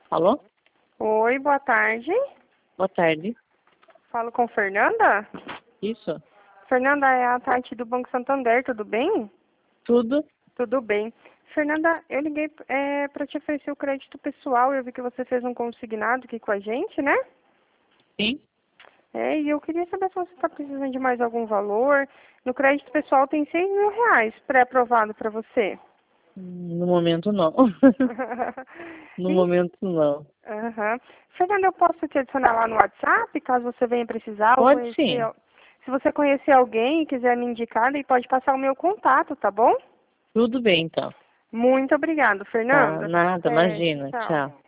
Alô? Oi, boa tarde. Boa tarde. Falo com Fernanda? Isso? Fernanda, é a Tati do Banco Santander, tudo bem? Tudo? Tudo bem. Fernanda, eu liguei para te oferecer o crédito pessoal. Eu vi que você fez um consignado aqui com a gente, né? Sim? E eu queria saber se você está precisando de mais algum valor. No crédito pessoal tem R$ 6.000 pré-aprovado para você. No momento não. No E, momento não. aham. Fernanda, eu posso te adicionar lá no WhatsApp, caso você venha precisar ou Pode conhecer. sim. Se você conhecer alguém e quiser me indicar, ele pode passar o meu contato, tá bom? Tudo bem então. Muito obrigada, Tá, Fernanda. nada, É, imagina. tchau. Tchau.